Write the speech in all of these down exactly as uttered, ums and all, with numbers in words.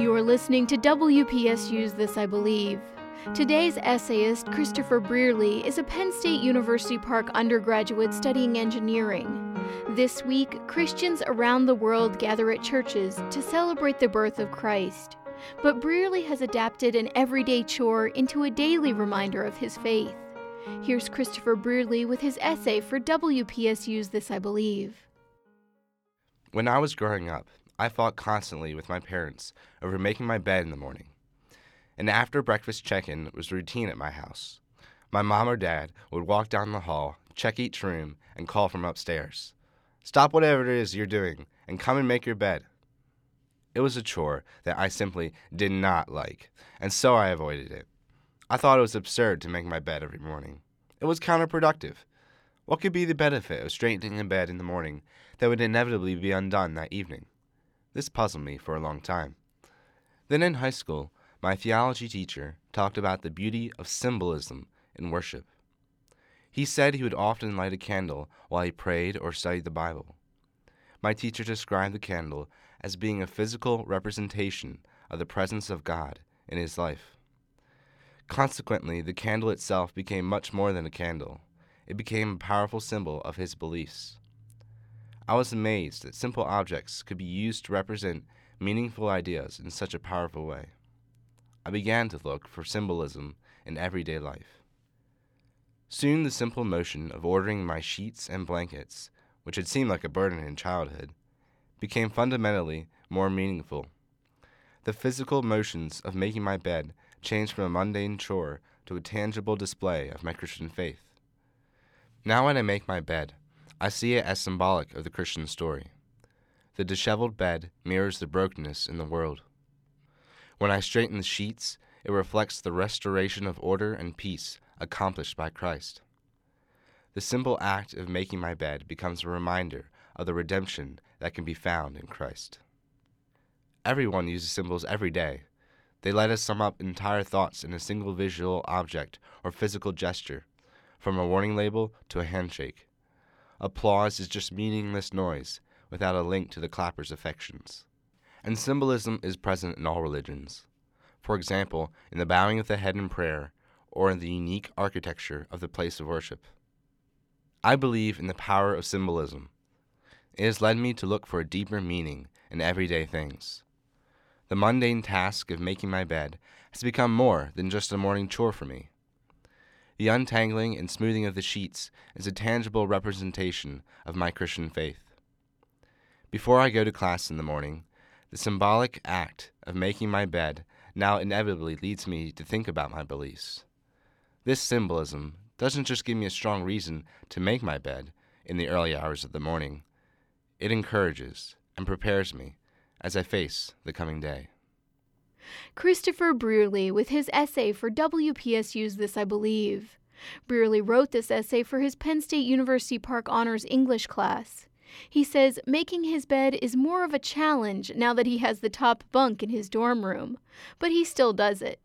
You're listening to W P S U's This I Believe. Today's essayist, Christopher Brearley, is a Penn State University Park undergraduate studying engineering. This week, Christians around the world gather at churches to celebrate the birth of Christ. But Brearley has adapted an everyday chore into a daily reminder of his faith. Here's Christopher Brearley with his essay for W P S U's This I Believe. When I was growing up, I fought constantly with my parents over making my bed in the morning. An after-breakfast check-in was routine at my house. My mom or dad would walk down the hall, check each room, and call from upstairs. "Stop whatever it is you're doing and come and make your bed." It was a chore that I simply did not like, and so I avoided it. I thought it was absurd to make my bed every morning. It was counterproductive. What could be the benefit of straightening a bed in the morning that would inevitably be undone that evening? This puzzled me for a long time. Then in high school, my theology teacher talked about the beauty of symbolism in worship. He said he would often light a candle while he prayed or studied the Bible. My teacher described the candle as being a physical representation of the presence of God in his life. Consequently, the candle itself became much more than a candle. It became a powerful symbol of his beliefs. I was amazed that simple objects could be used to represent meaningful ideas in such a powerful way. I began to look for symbolism in everyday life. Soon the simple motion of ordering my sheets and blankets, which had seemed like a burden in childhood, became fundamentally more meaningful. The physical motions of making my bed changed from a mundane chore to a tangible display of my Christian faith. Now when I make my bed, I see it as symbolic of the Christian story. The disheveled bed mirrors the brokenness in the world. When I straighten the sheets, it reflects the restoration of order and peace accomplished by Christ. The simple act of making my bed becomes a reminder of the redemption that can be found in Christ. Everyone uses symbols every day. They let us sum up entire thoughts in a single visual object or physical gesture, from a warning label to a handshake. Applause is just meaningless noise without a link to the clapper's affections. And symbolism is present in all religions. For example, in the bowing of the head in prayer, or in the unique architecture of the place of worship. I believe in the power of symbolism. It has led me to look for a deeper meaning in everyday things. The mundane task of making my bed has become more than just a morning chore for me. The untangling and smoothing of the sheets is a tangible representation of my Christian faith. Before I go to class in the morning, the symbolic act of making my bed now inevitably leads me to think about my beliefs. This symbolism doesn't just give me a strong reason to make my bed in the early hours of the morning. It encourages and prepares me as I face the coming day. Christopher Brearley with his essay for W P S U's This I Believe. Brearley wrote this essay for his Penn State University Park Honors English class. He says making his bed is more of a challenge now that he has the top bunk in his dorm room, but he still does it.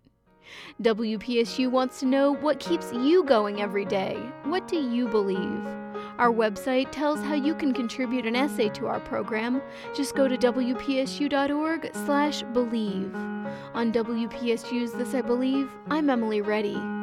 W P S U wants to know what keeps you going every day. What do you believe? Our website tells how you can contribute an essay to our program. Just go to W P S U dot org slash believe. On W P S U's This I Believe, I'm Emily Reddy.